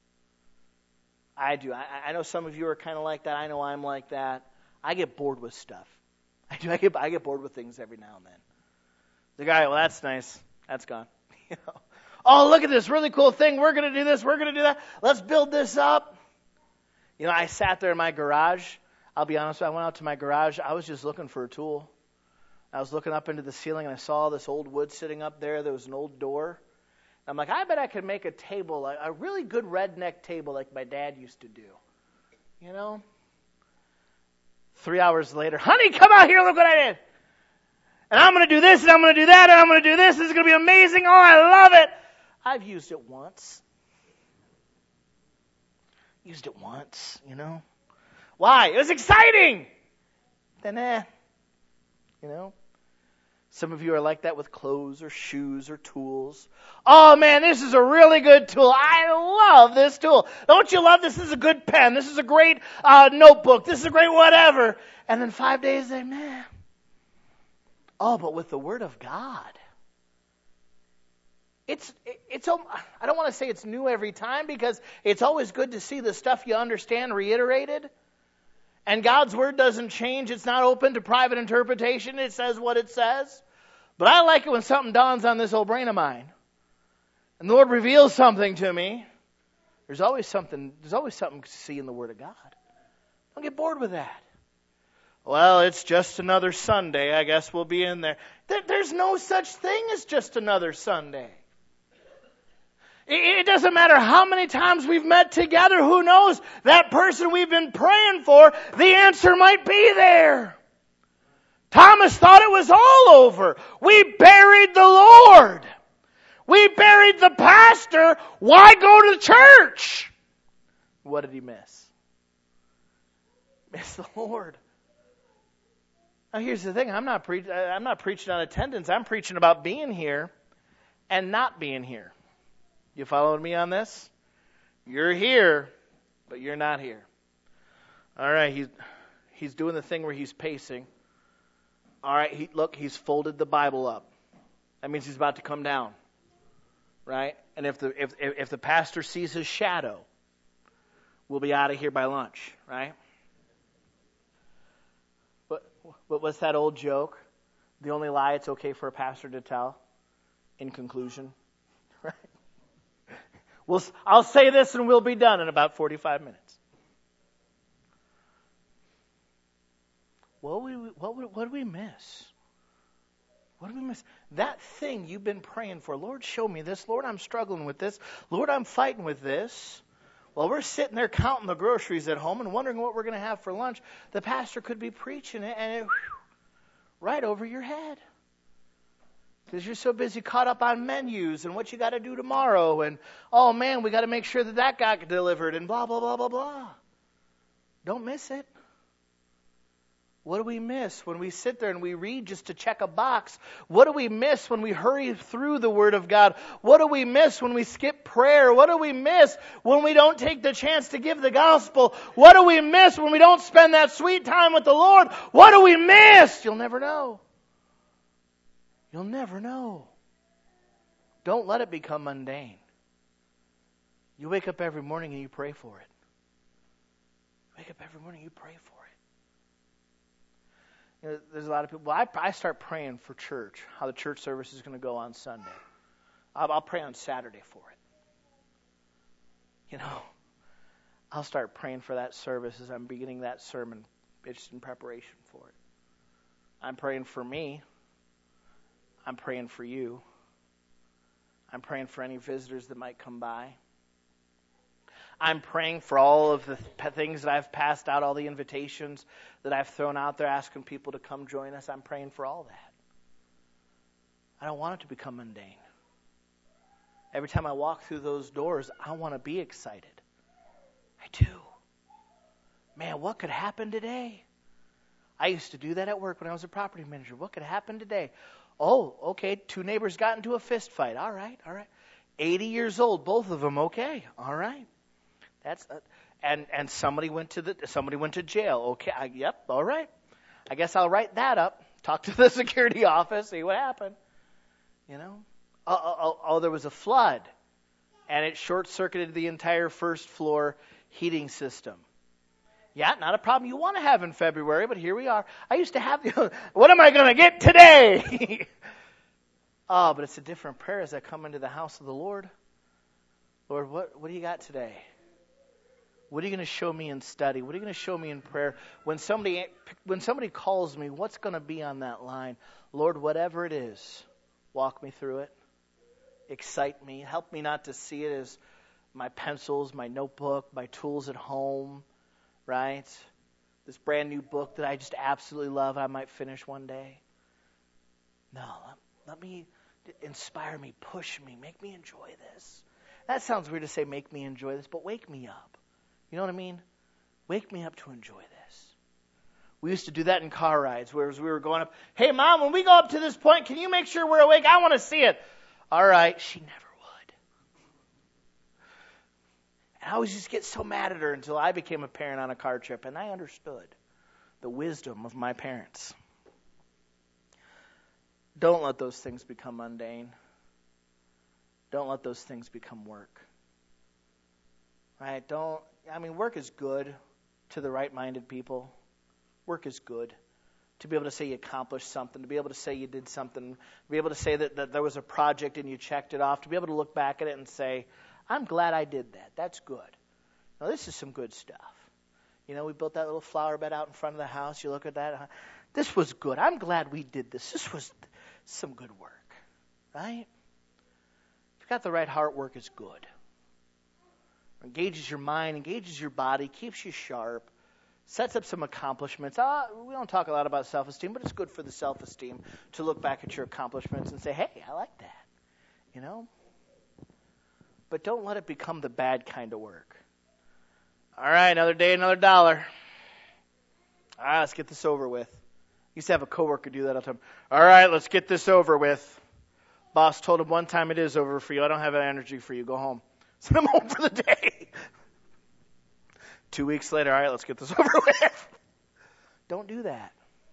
I do. I know some of you are kind of like that. I know I'm like that. I get bored with stuff. I do. I get bored with things every now and then. The guy, well, that's nice. That's gone. You know, oh, look at this really cool thing. We're going to do this. We're going to do that. Let's build this up. You know, I sat there in my garage. I'll be honest, I went out to my garage. I was just looking for a tool. I was looking up into the ceiling, and I saw this old wood sitting up there. There was an old door. I'm like, I bet I could make a table, a really good redneck table like my dad used to do. You know? 3 hours later, honey, come out here, look what I did. And I'm going to do this, and I'm going to do that, and I'm going to do this. This is going to be amazing. Oh, I love it. I've used it once. Used it once, you know. Why? It was exciting. Then, you know. Some of you are like that with clothes or shoes or tools. Oh man, this is a really good tool. I love this tool. Don't you love this? This is a good pen. This is a great notebook. This is a great whatever. And then 5 days, man. Oh, but with the Word of God, it's. I don't want to say it's new every time, because it's always good to see the stuff you understand reiterated. And God's Word doesn't change. It's not open to private interpretation. It says what it says. But I like it when something dawns on this old brain of mine. And the Lord reveals something to me. There's always something to see in the Word of God. Don't get bored with that. Well, it's just another Sunday. I guess we'll be in there. There's no such thing as just another Sunday. It doesn't matter how many times we've met together. Who knows? That person we've been praying for, the answer might be there. Thomas thought it was all over. We buried the Lord. We buried the pastor. Why go to church? What did he miss? Miss the Lord. Now here's the thing. I'm not preaching on attendance. I'm preaching about being here and not being here. You following me on this? You're here, but you're not here. All right, he's doing the thing where he's pacing. All right, he's folded the Bible up. That means he's about to come down, right? And if the pastor sees his shadow, we'll be out of here by lunch, right? What's that old joke? The only lie it's okay for a pastor to tell, in conclusion, right? I'll say this and we'll be done in about 45 minutes. What did we miss? What did we miss? That thing you've been praying for. Lord, show me this. Lord, I'm struggling with this. Lord, I'm fighting with this. While we're sitting there counting the groceries at home and wondering what we're going to have for lunch, the pastor could be preaching it and right over your head. Because you're so busy caught up on menus and what you got to do tomorrow. And, oh man, we got to make sure that got delivered and blah, blah, blah, blah, blah. Don't miss it. What do we miss when we sit there and we read just to check a box? What do we miss when we hurry through the Word of God? What do we miss when we skip prayer? What do we miss when we don't take the chance to give the gospel? What do we miss when we don't spend that sweet time with the Lord? What do we miss? You'll never know. You'll never know. Don't let it become mundane. You wake up every morning and you pray for it. Wake up every morning and you pray for it. You know, there's a lot of people. I start praying for church, how the church service is going to go on Sunday. I'll pray on Saturday for it. You know, I'll start praying for that service as I'm beginning that sermon, just in preparation for it. I'm praying for me. I'm praying for you. I'm praying for any visitors that might come by. I'm praying for all of the things that I've passed out, all the invitations that I've thrown out there asking people to come join us. I'm praying for all that. I don't want it to become mundane. Every time I walk through those doors, I want to be excited. I do. Man, what could happen today? I used to do that at work when I was a property manager. What could happen today? Oh, okay, 2 neighbors got into a fist fight. All right. 80 years old, both of them. Okay, all right. And somebody went to jail. Okay, yep, all right. I guess I'll write that up. Talk to the security office, see what happened. There was a flood, and it short-circuited the entire first floor heating system. Yeah, not a problem you want to have in February, but here we are. I used to have what am I going to get today? But it's a different prayer as I come into the house of the Lord. Lord, what do you got today? What are you going to show me in study? What are you going to show me in prayer? When somebody calls me, what's going to be on that line? Lord, whatever it is, walk me through it. Excite me. Help me not to see it as my pencils, my notebook, my tools at home, right? This brand new book that I just absolutely love, I might finish one day. No, let me inspire me, push me, make me enjoy this. That sounds weird to say make me enjoy this, but wake me up. You know what I mean? Wake me up to enjoy this. We used to do that in car rides, whereas we were going up, hey, Mom, when we go up to this point, can you make sure we're awake? I want to see it. All right. She never would. And I always just get so mad at her until I became a parent on a car trip, and I understood the wisdom of my parents. Don't let those things become mundane. Don't let those things become work. Right? Work is good to the right-minded people. Work is good. To be able to say you accomplished something, to be able to say you did something, to be able to say that there was a project and you checked it off, to be able to look back at it and say, I'm glad I did that. That's good. Now, this is some good stuff. We built that little flower bed out in front of the house. You look at that. This was good. I'm glad we did this. This was some good work. Right? If you've got the right heart, work is good. Engages your mind, engages your body, keeps you sharp, sets up some accomplishments. We don't talk a lot about self-esteem, but it's good for the self-esteem to look back at your accomplishments and say, hey, I like that. But don't let it become the bad kind of work. All right, another day, another dollar. All right, let's get this over with. I used to have a coworker do that all the time. All right, let's get this over with. Boss told him one time it is over for you. I don't have energy for you. Go home. Send him home for the day. 2 weeks later, all right, let's get this over with. Don't do that.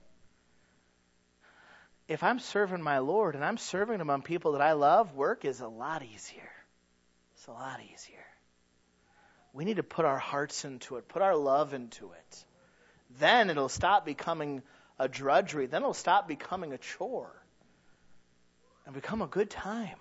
If I'm serving my Lord and I'm serving Him on people that I love, work is a lot easier. It's a lot easier. We need to put our hearts into it, put our love into it. Then it'll stop becoming a drudgery. Then it'll stop becoming a chore and become a good time.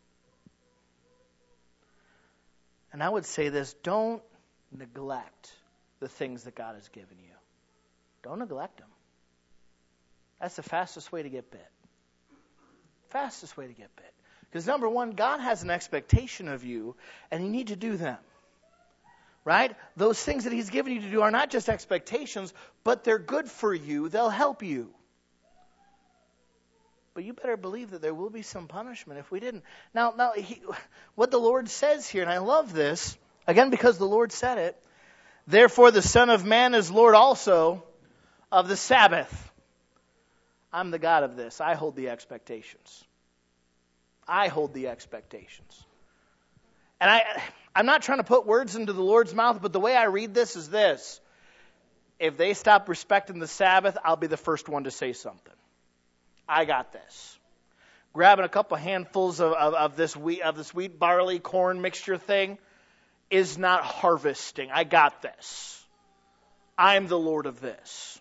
And I would say this, don't neglect the things that God has given you. Don't neglect them. That's the fastest way to get bit. Fastest way to get bit. Because number one, God has an expectation of you, and you need to do them. Right? Those things that He's given you to do are not just expectations, but they're good for you. They'll help you. But you better believe that there will be some punishment if we didn't. Now, what the Lord says here, and I love this, again, because the Lord said it, therefore the Son of Man is Lord also of the Sabbath. I'm the God of this. I hold the expectations. I hold the expectations. And I'm not trying to put words into the Lord's mouth, but the way I read this is this. If they stop respecting the Sabbath, I'll be the first one to say something. I got this. Grabbing a couple handfuls of this wheat, barley, corn mixture thing is not harvesting. I got this. I'm the Lord of this.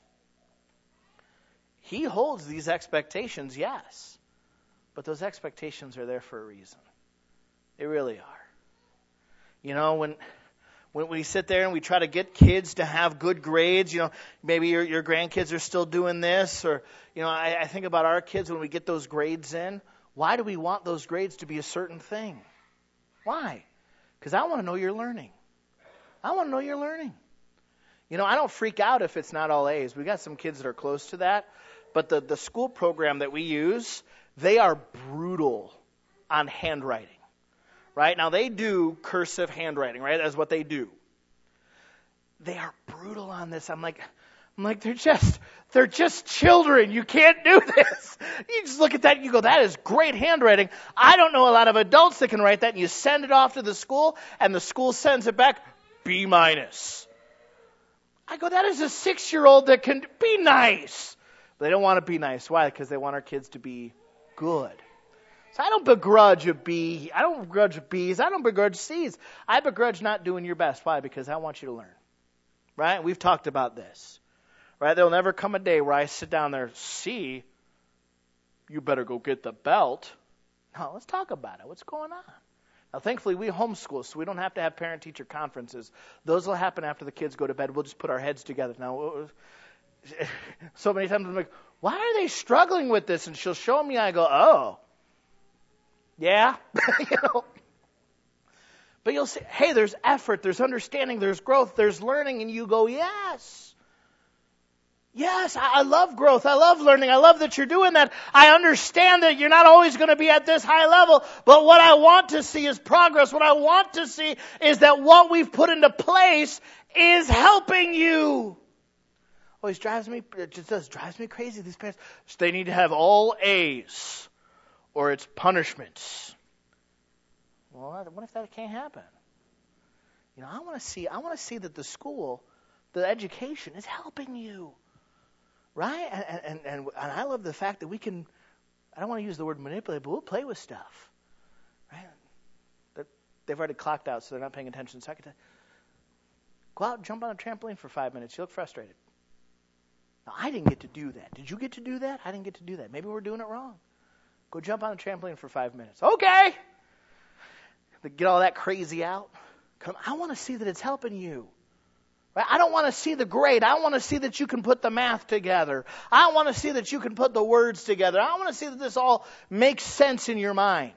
He holds these expectations, yes. But those expectations are there for a reason. They really are. When we sit there and we try to get kids to have good grades, maybe your grandkids are still doing this, or, I think about our kids when we get those grades in. Why do we want those grades to be a certain thing? Why? Because I want to know you're learning. I want to know you're learning. I don't freak out if it's not all A's. We got some kids that are close to that. But the school program that we use, they are brutal on handwriting. Right? Now, they do cursive handwriting, right? That's what they do. They are brutal on this. I'm like, they're just children. You can't do this. You just look at that and you go, that is great handwriting. I don't know a lot of adults that can write that, and you send it off to the school, and the school sends it back, B-. I go, that is a 6-year-old that can be nice. But they don't want to be nice. Why? Because they want our kids to be good. So I don't begrudge a B. I don't begrudge B's. I don't begrudge C's. I begrudge not doing your best. Why? Because I want you to learn. Right? We've talked about this. Right? There'll never come a day where I sit down there, C, you better go get the belt. No, let's talk about it. What's going on? Now, thankfully, we homeschool, so we don't have to have parent-teacher conferences. Those will happen after the kids go to bed. We'll just put our heads together. Now, so many times I'm like, why are they struggling with this? And she'll show me, I go, oh. Yeah, But you'll say, hey, there's effort, there's understanding, there's growth, there's learning, and you go, yes. Yes, I love growth, I love learning, I love that you're doing that. I understand that you're not always going to be at this high level, but what I want to see is progress. What I want to see is that what we've put into place is helping you. Always drives me crazy. These parents, they need to have all A's. Or it's punishments. Well, what if that can't happen? I want to see that the school, the education is helping you. Right? And I love the fact that we can, I don't want to use the word manipulate, but we'll play with stuff. Right? They've already clocked out, so they're not paying attention. So I could go out and jump on a trampoline for 5 minutes. You look frustrated. Now, I didn't get to do that. Did you get to do that? I didn't get to do that. Maybe we're doing it wrong. Go jump on a trampoline for 5 minutes. Okay. Get all that crazy out. I want to see that it's helping you. Right? I don't want to see the grade. I want to see that you can put the math together. I want to see that you can put the words together. I want to see that this all makes sense in your mind.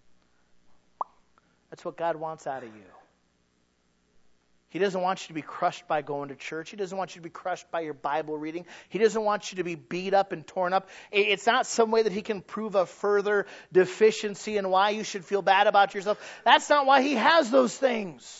That's what God wants out of you. He doesn't want you to be crushed by going to church. He doesn't want you to be crushed by your Bible reading. He doesn't want you to be beat up and torn up. It's not some way that he can prove a further deficiency and why you should feel bad about yourself. That's not why he has those things.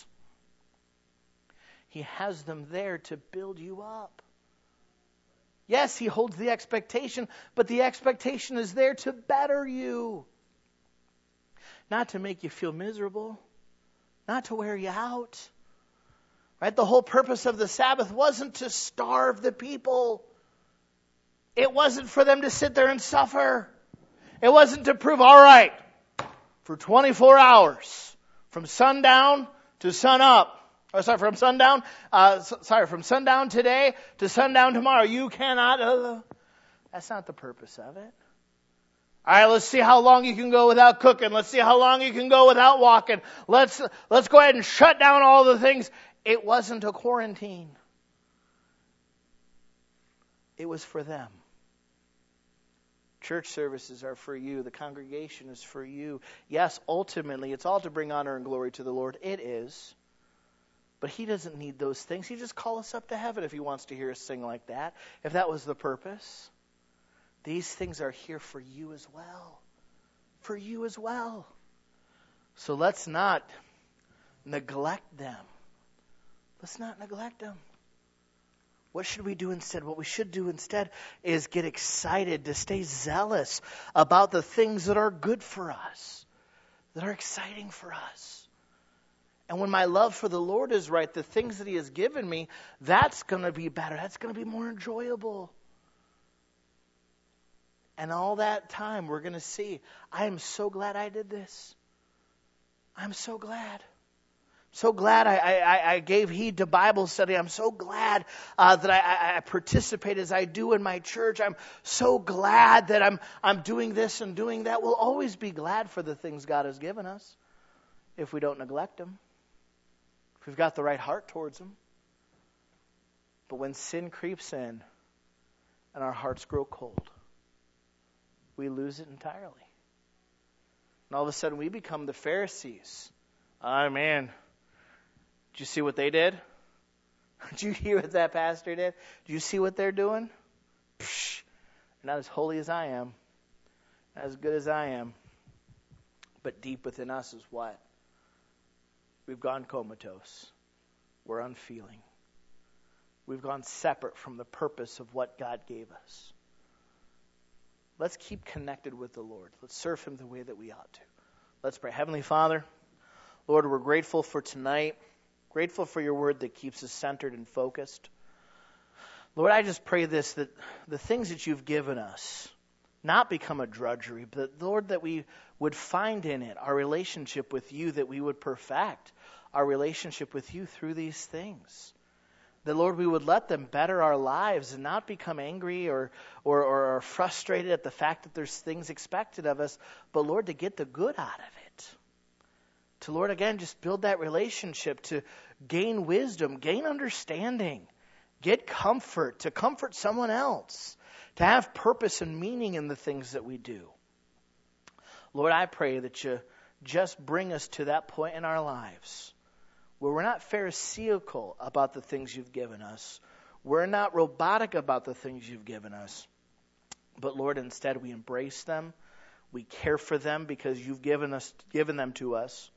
He has them there to build you up. Yes, he holds the expectation, but the expectation is there to better you. Not to make you feel miserable. Not to wear you out. Right? The whole purpose of the Sabbath wasn't to starve the people. It wasn't for them to sit there and suffer. It wasn't to prove, all right, for 24 hours, from sundown to sunup, from sundown today to sundown tomorrow, you cannot. That's not the purpose of it. All right, let's see how long you can go without cooking. Let's see how long you can go without walking. Let's go ahead and shut down all the things. It wasn't a quarantine. It was for them. Church services are for you. The congregation is for you. Yes, ultimately, it's all to bring honor and glory to the Lord. It is. But he doesn't need those things. He just calls us up to heaven if he wants to hear us sing like that. If that was the purpose. These things are here for you as well. For you as well. So let's not neglect them. Let's not neglect them. What should we do instead? What we should do instead is get excited, to stay zealous about the things that are good for us, that are exciting for us. And when my love for the Lord is right, the things that he has given me, that's going to be better. That's going to be more enjoyable. And all that time we're going to see, I am so glad I did this. I'm so glad. So glad I gave heed to Bible study. I'm so glad that I participate as I do in my church. I'm so glad that I'm doing this and doing that. We'll always be glad for the things God has given us if we don't neglect them, if we've got the right heart towards them. But when sin creeps in and our hearts grow cold, we lose it entirely. And all of a sudden we become the Pharisees. Oh, man. Did you see what they did? Did you hear what that pastor did? Do you see what they're doing? Psh, they're not as holy as I am, not as good as I am. But deep within us is what? We've gone comatose. We're unfeeling. We've gone separate from the purpose of what God gave us. Let's keep connected with the Lord. Let's serve Him the way that we ought to. Let's pray. Heavenly Father, Lord, we're grateful for tonight. Grateful for your word that keeps us centered and focused. Lord, I just pray this, that the things that you've given us not become a drudgery, but Lord, that we would find in it our relationship with you, that we would perfect our relationship with you through these things. That, Lord, we would let them better our lives and not become angry or frustrated at the fact that there's things expected of us, but, Lord, to get the good out of it. To, Lord, again, just build that relationship, to gain wisdom, gain understanding, get comfort, to comfort someone else, to have purpose and meaning in the things that we do. Lord, I pray that you just bring us to that point in our lives where we're not pharisaical about the things you've given us. We're not robotic about the things you've given us. But, Lord, instead we embrace them. We care for them because you've given them to us.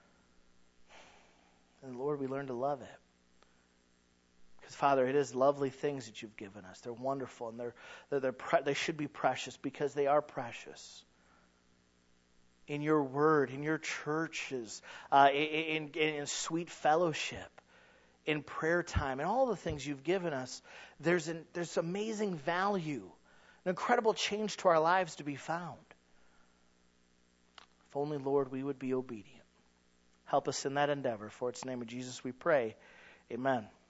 And, Lord, we learn to love it. Because, Father, it is lovely things that you've given us. They're wonderful, and they should be precious because they are precious. In your word, in your churches, in sweet fellowship, in prayer time, and all the things you've given us, there's amazing value, an incredible change to our lives to be found. If only, Lord, we would be obedient. Help us in that endeavor. For it's in the name of Jesus we pray. Amen.